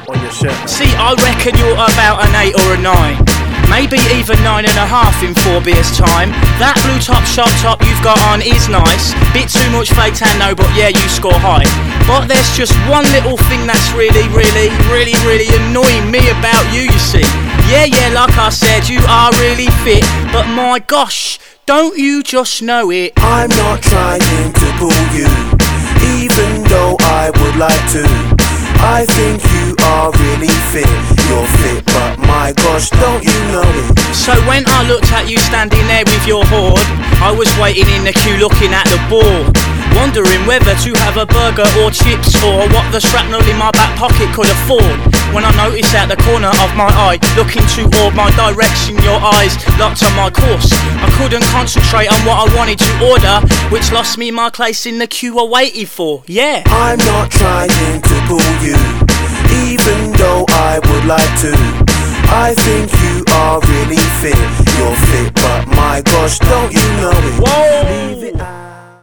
on your shirt. See, I reckon you're about an 8 or a 9. Maybe even 9.5 in 4 beers time. That blue top shop top you've got on is nice. Bit too much fake tan though, but yeah, you score high. But there's just one little thing that's really annoying me about you, you see. Yeah, like I said, you are really fit, but my gosh, don't you just know it? I'm not trying to pull you, even though I would like to. I think you are really fit. You're fit, but my gosh, don't you know it? So when I looked at you standing there with your hoard, I was waiting in the queue looking at the board, wondering whether to have a burger or chips, or what the shrapnel in my back pocket could afford. When I noticed at the corner of my eye, looking toward my direction, your eyes locked on my course. I couldn't concentrate on what I wanted to order, which lost me my place in the queue I waited for. Yeah, I'm not trying to pull you, even though I would like to. I think you are really fit. You're fit, but my gosh, don't you know it? Whoa. Leave it out.